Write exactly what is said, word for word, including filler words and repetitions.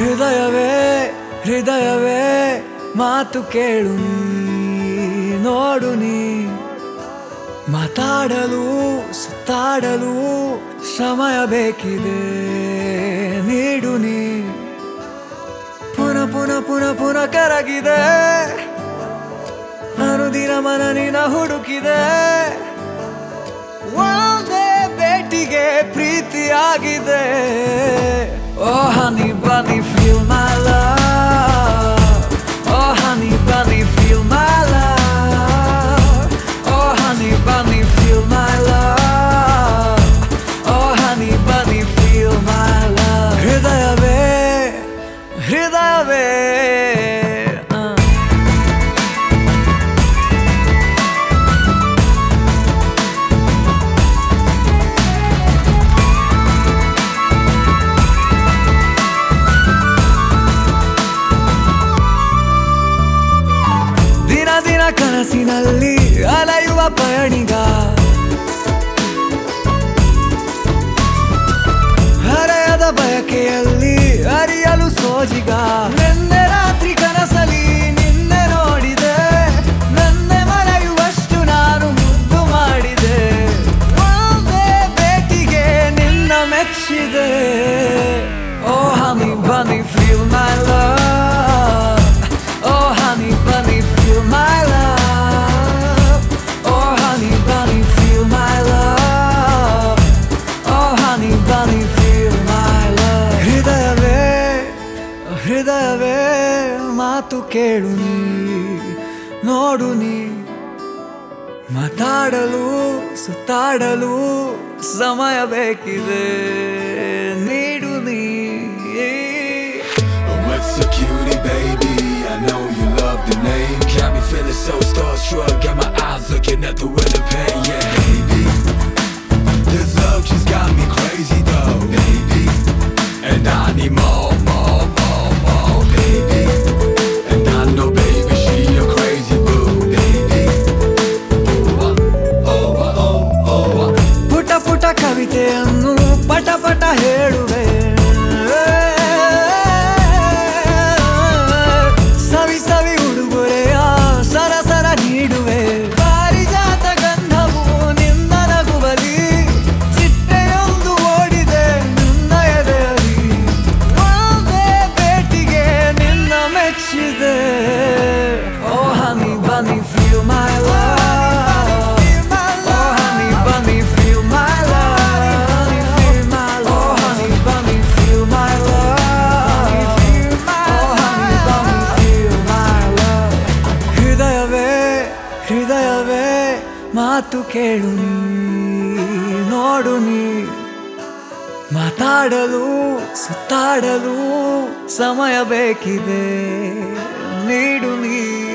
ಹೃದಯವೇ ಹೃದಯವೇ ಮಾತು ಕೇಳು ನೀ ನೋಡು ನೀ ಮಾತಾಡಲು ಸುತ್ತಾಡಲು ಸಮಯ ಬೇಕಿದೆ ನೀಡು ನೀ ಪುನಃ ಪುನಃ ಪುನಃ ಪುನಃ ಕರಗಿದೆ ಅನುದಿನ ಮನ ನಿನ ಹುಡುಕಿದೆ ಒಂದೇ ಭೇಟಿಗೆ ಪ್ರೀತಿಯಾಗಿದೆ oh honey bunny feel my love oh honey bunny feel my love oh honey bunny feel my love oh honey bunny feel my love ಹೃದಯವೇ ಹೃದಯವೇ ದಿನ ದಿನ ಕನಸಿನಲ್ಲಿ ಅಲೆಯುವ ಪಯಣಿಗ ಹರೆಯದ ಬಯಕೆಯಲ್ಲಿ ಅರಿಯಲು ಸೋಜಿಗ ನಿನ್ನೆ ರಾತ್ರಿ ಕನಸಲಿ ನಿನ್ನೆ ನೋಡಿದೆ ನನ್ನೆ ಮರೆಯುವಷ್ಟು ನಾನು ಮುದ್ದು ಮಾಡಿದೆ ಒಂದೇ ಭೇಟಿಗೆ ನಿನ್ನ ಮೆಚ್ಚಿದೆ oh honey bunny feel my love oh honey bunny feel my love oh honey bunny feel my love oh honey bunny feel my love ಹೃದಯವೇ ಹೃದಯವೇ ಮಾತು ಕೇಳು ನೀ ನೋಡು ನೀ ಮಾತಾಡಲು ಸುತ್ತಾಡಲು ಸಮಯ ಬೇಕಿದೆ ನೀಡು ನೀ What's a cutie, baby? I know you love the name. Got me feeling so starstruck. Got my eyes looking at the window pane. Yeah, baby. This love just got me crazy, though, baby. And I need more, more, more, more, baby. And I know, baby, she a crazy boo, baby. Ooh, uh, oh, uh, oh, oh, uh. ಪುಟ ಪುಟ ಕವಿತೆಯನ್ನು ಪಟ ಪಟ ಹೇಳುವೆ ಸವಿ ಸವಿ ಉಡುಗೊರೆಯ ಸರಸರ ನೀಡುವೆ ಪಾರಿಜಾತ ಗಂಧವು ನಿನ್ನ ನಗುವಲಿ ಚಿಟ್ಟೆಯೊಂದು ಓಡಿದೆ ನಿನ್ನ ಎದೆಯಲಿ ಒಂದೇ ಭೇಟಿಗೆ ನಿನ್ನ ಮೆಚ್ಚಿದೆ oh honey bunny feel my love oh honey bunny feel my love oh honey bunny feel my love oh honey bunny feel my love ಹೃದಯವೇ ಹೃದಯವೇ ಮಾತು ಕೇಳು ನೀ ನೋಡು ನೀ ಮಾತಾಡಲು ಸುತ್ತಾಡಲು ಸಮಯ ಬೇಕಿದೆ ನೀಡು ನೀ